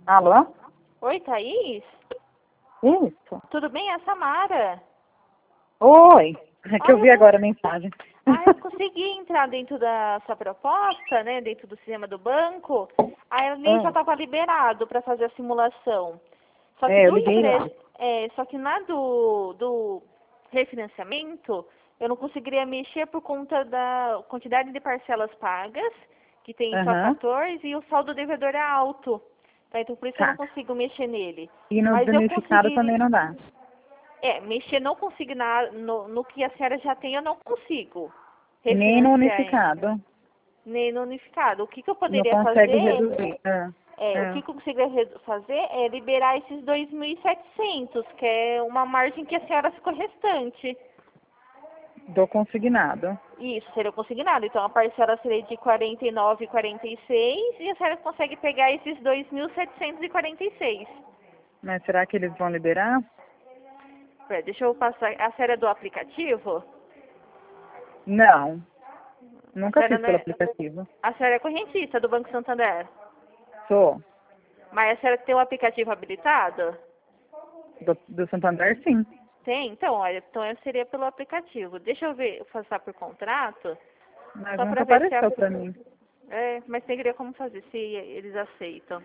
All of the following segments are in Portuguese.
Alô? Oi, Thaís? Isso. Tudo bem? É a Samara. Oi. É que eu vi agora a mensagem. Eu consegui entrar dentro da sua proposta, né? Dentro do sistema do banco. Aí ali já estava liberado para fazer a simulação. Só que Eu liguei lá. só que na do refinanciamento, eu não conseguiria mexer por conta da quantidade de parcelas pagas, que tem só Aham. 14, e o saldo devedor é alto. Tá? Então por isso que eu não Tá. consigo mexer nele. E no Mas eu danificado também conseguiria. não dá. Mexer não consigo no que a senhora já tem, eu não consigo Nem no refinanciar, unificado. nem no unificado. O que eu Não poderia consegue fazer, reduzir. o que eu conseguiria fazer é liberar esses 2.700, que é uma margem que a senhora ficou restante. Do consignado. Isso, seria o consignado. Então a parcela seria de 49,46 e a senhora consegue pegar esses 2.746. Mas será que eles vão liberar? Deixa eu passar. A senhora é do aplicativo? Não. A Nunca senhora fiz não pelo é. aplicativo. A senhora é correntista do Banco Santander. Sou. Mas a senhora tem o aplicativo habilitado? Do Santander, sim. Tem? Então, olha, então seria pelo aplicativo. Deixa eu ver, passar por contrato, Mas só nunca para ver se apareceu pra mim. mas teria como fazer, se eles aceitam.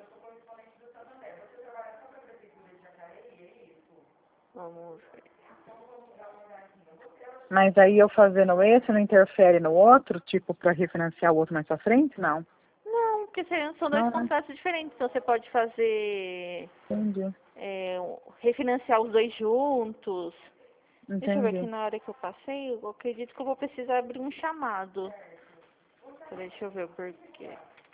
Vamos ver. Mas aí eu fazendo esse não interfere no outro, tipo, pra refinanciar o outro mais pra frente? Não. Não, porque são dois Não, né? contratos diferentes. Então você pode fazer, Entendi. refinanciar os dois juntos. Deixa eu ver aqui Entendi. na hora que eu passei, eu acredito que eu vou precisar abrir um chamado. Deixa eu ver o porquê.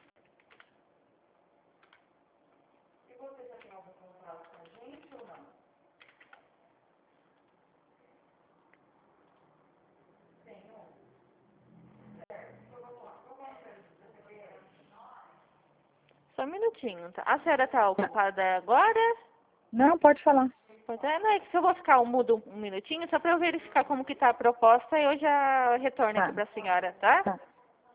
Só um minutinho, tá? A senhora tá ocupada agora? Não, pode falar. Pois é, não é que se eu vou ficar mudo um minutinho, só para eu verificar como que tá a proposta, eu já retorno aqui Tá, para a senhora, tá? tá.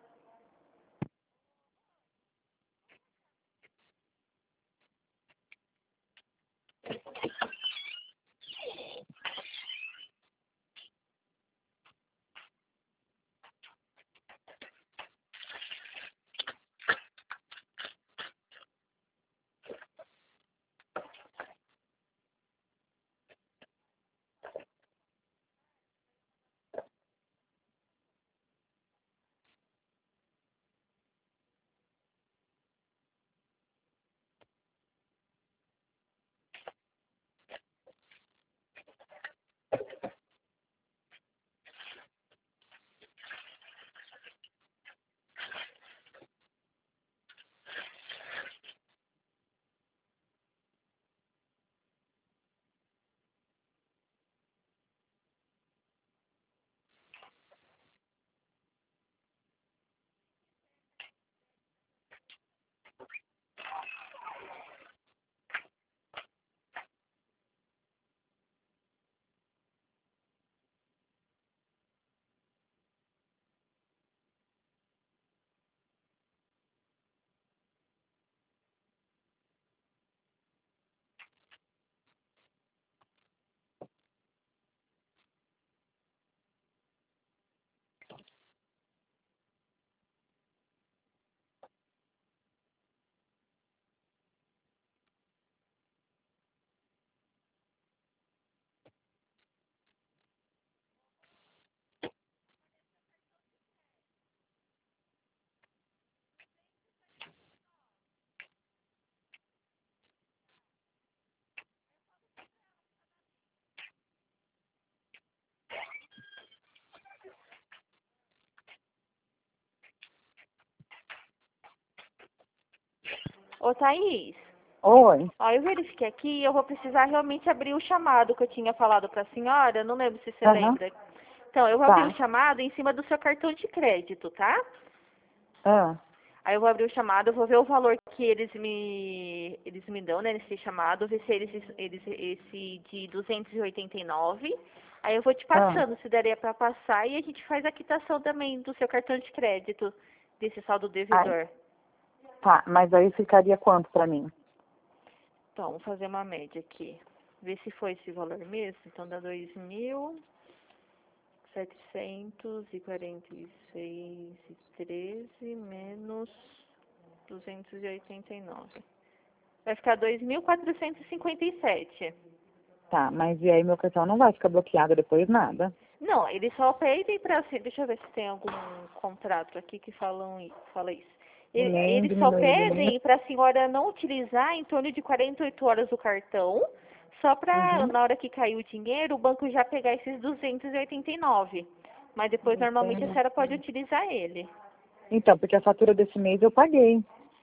Ô, Thaís, Oi. ó, eu verifiquei aqui e eu vou precisar realmente abrir o chamado que eu tinha falado para a senhora, não lembro se você Aham. lembra. Então, eu vou abrir o Tá. chamado em cima do seu cartão de crédito, tá? Ah, Aí eu vou abrir o chamado, eu vou ver o valor que eles me dão, né, nesse chamado, ver se esse de 289. Aí eu vou te ah. passando, se daria para passar, e a gente faz a quitação também do seu cartão de crédito, desse saldo Aí, devedor. tá, mas aí ficaria quanto pra mim? Então, vamos fazer uma média aqui. Ver se foi esse valor mesmo. Então, dá 2.746,13 menos 289. Vai ficar 2.457. Tá, mas e aí meu cartão não vai ficar bloqueado depois nada? Não, eles só pedem pra... Deixa eu ver se tem algum contrato aqui que fala isso. Nem Eles só diminuir o limite. pedem para a senhora não utilizar em torno de 48 horas o cartão, só para, Uhum. na hora que cair o dinheiro, o banco já pegar esses 289. Mas depois, normalmente, a senhora pode utilizar ele. Então, porque a fatura desse mês eu paguei.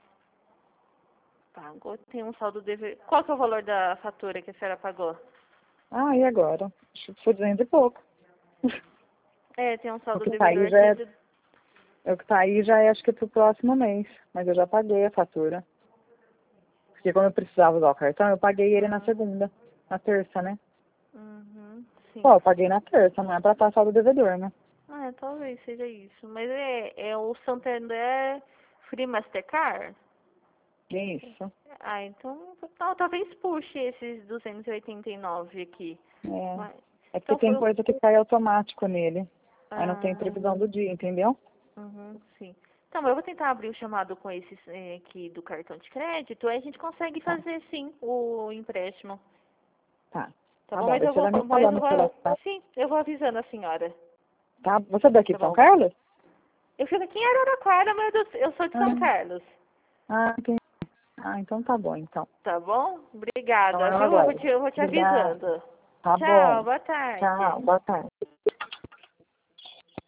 Pagou, tem um saldo dever. Qual que é o valor da fatura que a senhora pagou? Ah, e agora? Acho que foi 200 e pouco. É, tem um O saldo que tá devedor aí já aqui é, o que tá aí já é acho que pro próximo mês. Mas eu já paguei a fatura. Porque como eu precisava usar o cartão, eu paguei ele na segunda. Na terça, né? Uhum, sim. Pô, eu paguei na terça, não é pra estar saldo devedor, né? Ah, talvez seja isso. Mas é o Santander Free Mastercard? Isso. Ah, então talvez puxe esses 289 aqui. É. Mas, É porque então tem foi o. coisa que cai automático nele. Aí não tem Ah, previsão do dia, entendeu? sim. Então, eu vou tentar abrir o chamado com esses aqui do cartão de crédito, aí a gente consegue Tá. fazer sim o empréstimo. Tá. Tá Tá bom? bom, Mas daí eu você vou, vai me mas eu falando vou, pela tá? sim, eu vou avisando a senhora. Tá? Você é daqui Tá de São bom? Carlos? Eu fico aqui em Araraquara, mas eu sou de São Ah, Carlos. entendi. Ah, então tá bom, então. Tá bom? Então Obrigada, eu viu? aguardo. Eu vou te Obrigada. avisando. Tá Tchau, bom. boa tarde. Tchau, boa tarde.